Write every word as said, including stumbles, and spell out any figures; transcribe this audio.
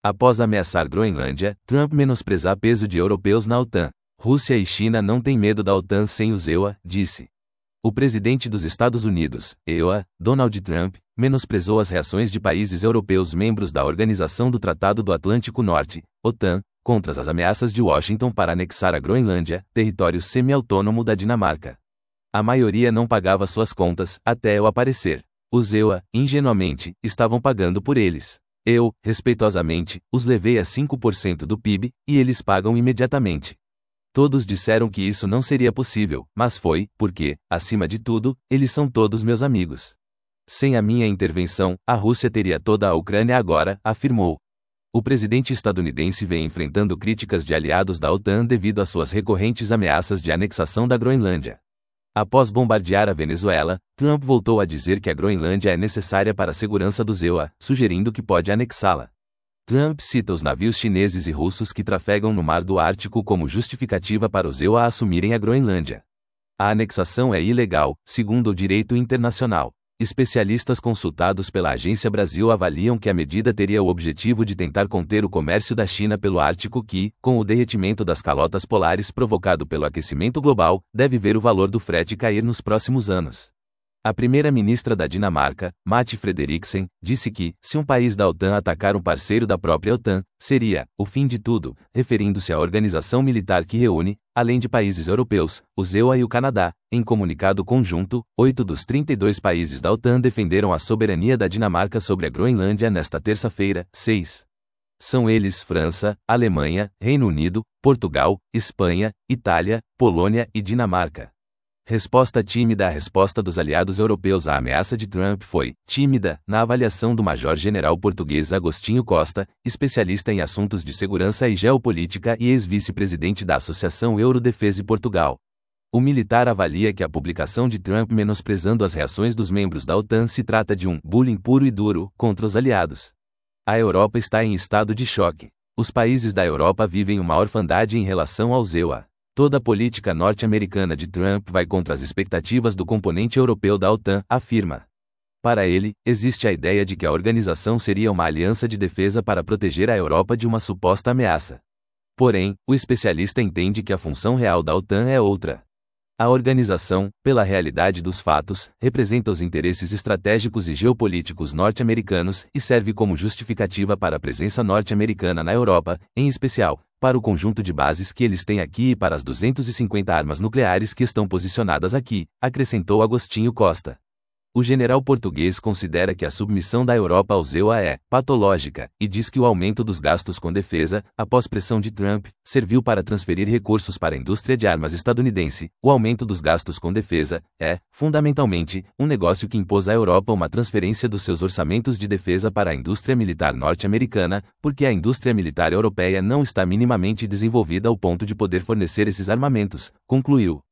Após ameaçar Groenlândia, Trump menosprezar peso de europeus na OTAN. Rússia e China não têm medo da OTAN sem os E U A, disse. O presidente dos Estados Unidos, E U A, Donald Trump, menosprezou as reações de países europeus membros da Organização do Tratado do Atlântico Norte, OTAN, contra as ameaças de Washington para anexar a Groenlândia, território semi-autônomo da Dinamarca. A maioria não pagava suas contas, até eu aparecer. Os E U A, ingenuamente, estavam pagando por eles. Eu, respeitosamente, os levei a cinco por cento do P I B, e eles pagam imediatamente. Todos disseram que isso não seria possível, mas foi, porque, acima de tudo, eles são todos meus amigos. Sem a minha intervenção, a Rússia teria toda a Ucrânia agora, afirmou. O presidente estadunidense vem enfrentando críticas de aliados da OTAN devido às suas recorrentes ameaças de anexação da Groenlândia. Após bombardear a Venezuela, Trump voltou a dizer que a Groenlândia é necessária para a segurança dos E U A, sugerindo que pode anexá-la. Trump cita os navios chineses e russos que trafegam no Mar do Ártico como justificativa para os E U A assumirem a Groenlândia. A anexação é ilegal, segundo o direito internacional. Especialistas consultados pela Agência Brasil avaliam que a medida teria o objetivo de tentar conter o comércio da China pelo Ártico que, com o derretimento das calotas polares provocado pelo aquecimento global, deve ver o valor do frete cair nos próximos anos. A primeira-ministra da Dinamarca, Mette Frederiksen, disse que, se um país da OTAN atacar um parceiro da própria OTAN, seria o fim de tudo, referindo-se à organização militar que reúne, além de países europeus, os E U A e o Canadá. Em comunicado conjunto, oito dos trinta e dois países da OTAN defenderam a soberania da Dinamarca sobre a Groenlândia nesta terça-feira, seis. São eles França, Alemanha, Reino Unido, Portugal, Espanha, Itália, Polônia e Dinamarca. Resposta tímida. A resposta dos aliados europeus à ameaça de Trump foi tímida, na avaliação do major-general português Agostinho Costa, especialista em assuntos de segurança e geopolítica e ex-vice-presidente da Associação Eurodefesa Portugal. O militar avalia que a publicação de Trump menosprezando as reações dos membros da OTAN se trata de um bullying puro e duro contra os aliados. A Europa está em estado de choque. Os países da Europa vivem uma orfandade em relação aos E U A. Toda a política norte-americana de Trump vai contra as expectativas do componente europeu da OTAN, afirma. Para ele, existe a ideia de que a organização seria uma aliança de defesa para proteger a Europa de uma suposta ameaça. Porém, o especialista entende que a função real da OTAN é outra. A organização, pela realidade dos fatos, representa os interesses estratégicos e geopolíticos norte-americanos e serve como justificativa para a presença norte-americana na Europa, em especial, para o conjunto de bases que eles têm aqui e para as duzentas e cinquenta armas nucleares que estão posicionadas aqui, acrescentou Agostinho Costa. O general português considera que a submissão da Europa aos E U A é patológica e diz que o aumento dos gastos com defesa, após pressão de Trump, serviu para transferir recursos para a indústria de armas estadunidense. O aumento dos gastos com defesa é, fundamentalmente, um negócio que impôs à Europa uma transferência dos seus orçamentos de defesa para a indústria militar norte-americana, porque a indústria militar europeia não está minimamente desenvolvida ao ponto de poder fornecer esses armamentos, concluiu.